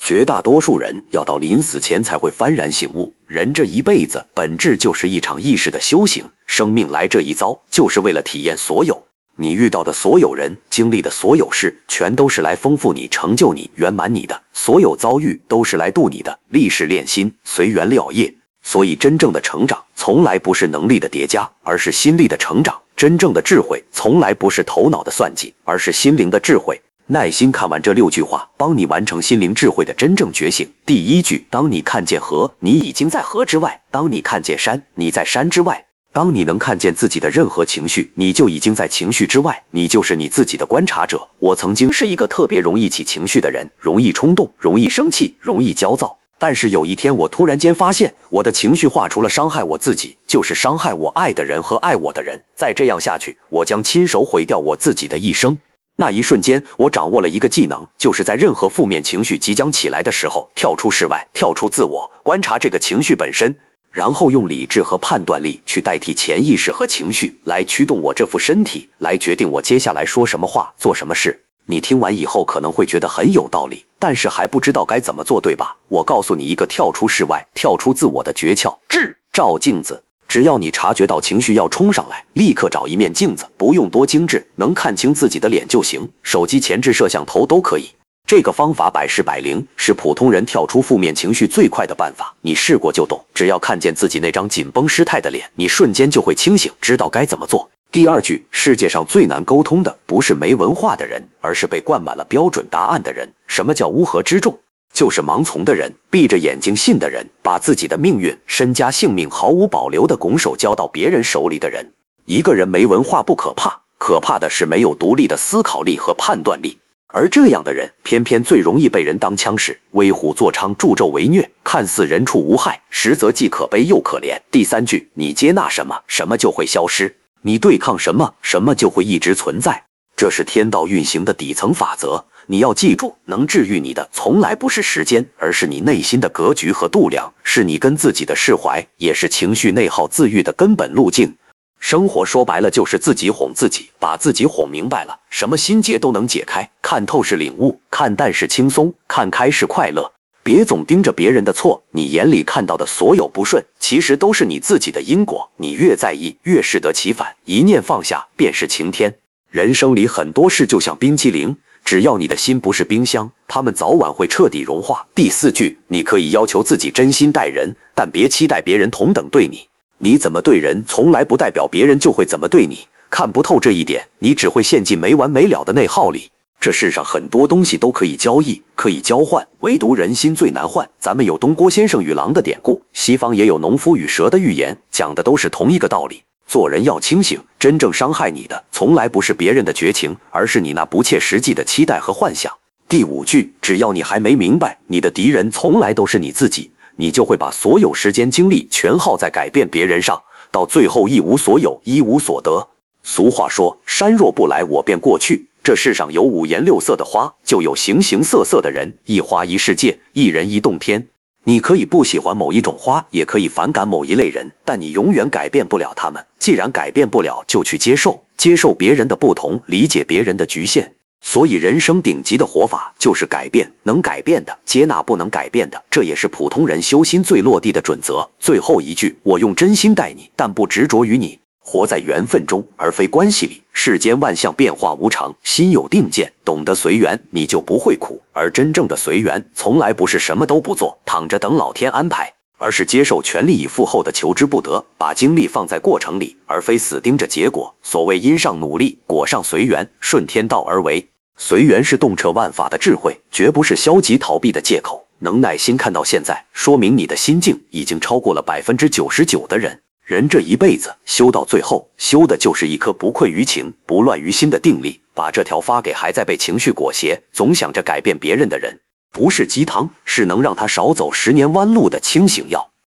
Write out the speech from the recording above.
绝大多数人要到临死前才会幡然醒悟，人这一辈子本质就是一场意识的修行，生命来这一遭就是为了体验所有。你遇到的所有人，经历的所有事，全都是来丰富你、成就你、圆满你的。所有遭遇都是来渡你的，历事练心，随缘了业。所以真正的成长从来不是能力的叠加，而是心力的成长。真正的智慧从来不是头脑的算计，而是心灵的智慧。耐心看完这6句话，帮你完成心灵智慧的真正觉醒。第1句，当你看见河，你已经在河之外；当你看见山，你在山之外。当你能看见自己的任何情绪，你就已经在情绪之外，你就是你自己的观察者。我曾经是一个特别容易起情绪的人，容易冲动，容易生气，容易焦躁。但是有一天，我突然间发现，我的情绪化除了伤害我自己，就是伤害我爱的人和爱我的人。再这样下去，我将亲手毁掉我自己的一生。那一瞬间，我掌握了一个技能，就是在任何负面情绪即将起来的时候，跳出室外，跳出自我，观察这个情绪本身，然后用理智和判断力去代替潜意识和情绪，来驱动我这副身体，来决定我接下来说什么话，做什么事。你听完以后可能会觉得很有道理，但是还不知道该怎么做，对吧？我告诉你一个跳出室外、跳出自我的诀窍：照镜子。只要你察觉到情绪要冲上来，立刻找一面镜子，不用多精致，能看清自己的脸就行，手机前置摄像头都可以。这个方法百试百灵，是普通人跳出负面情绪最快的办法。你试过就懂，只要看见自己那张紧绷失态的脸，你瞬间就会清醒，知道该怎么做。第2句，世界上最难沟通的不是没文化的人，而是被灌满了标准答案的人。什么叫乌合之众？就是盲从的人，闭着眼睛信的人，把自己的命运、身家性命毫无保留地拱手交到别人手里的人。一个人没文化不可怕，可怕的是没有独立的思考力和判断力。而这样的人偏偏最容易被人当枪使，为虎作伥，助纣为虐，看似人畜无害，实则既可悲又可怜。第3句，你接纳什么，什么就会消失；你对抗什么，什么就会一直存在。这是天道运行的底层法则。你要记住，能治愈你的从来不是时间，而是你内心的格局和度量，是你跟自己的释怀，也是情绪内耗自愈的根本路径。生活说白了就是自己哄自己，把自己哄明白了，什么心结都能解开。看透是领悟，看淡是轻松，看开是快乐。别总盯着别人的错，你眼里看到的所有不顺，其实都是你自己的因果。你越在意，越适得其反。一念放下，便是晴天。人生里很多事就像冰淇淋，只要你的心不是冰箱，它们早晚会彻底融化。第4句，你可以要求自己真心待人，但别期待别人同等对你。你怎么对人，从来不代表别人就会怎么对你。看不透这一点，你只会陷进没完没了的内耗里。这世上很多东西都可以交易，可以交换，唯独人心最难换。咱们有东郭先生与狼的典故，西方也有农夫与蛇的寓言，讲的都是同一个道理。做人要清醒，真正伤害你的从来不是别人的绝情，而是你那不切实际的期待和幻想。第5句，只要你还没明白，你的敌人从来都是你自己，你就会把所有时间精力全耗在改变别人上，到最后一无所有，一无所得。俗话说，山若不来，我便过去。这世上有5颜6色的花，就有形形色色的人，一花一世界，一人一洞天。你可以不喜欢某一种花，也可以反感某一类人，但你永远改变不了他们。既然改变不了，就去接受，接受别人的不同，理解别人的局限。所以人生顶级的活法就是改变能改变的，接纳不能改变的，这也是普通人修心最落地的准则。最后一句，我用真心待你，但不执着于你。活在缘分中，而非关系里。世间万象变化无常，心有定见，懂得随缘，你就不会苦。而真正的随缘，从来不是什么都不做，躺着等老天安排，而是接受全力以赴后的求之不得，把精力放在过程里，而非死盯着结果。所谓因上努力，果上随缘，顺天道而为。随缘是洞彻万法的智慧，绝不是消极逃避的借口。能耐心看到现在，说明你的心境已经超过了99%的人。人这一辈子修到最后，修的就是一颗不愧于情、不乱于心的定力。把这条发给还在被情绪裹挟、总想着改变别人的人。不是鸡汤，是能让他少走10年弯路的清醒药。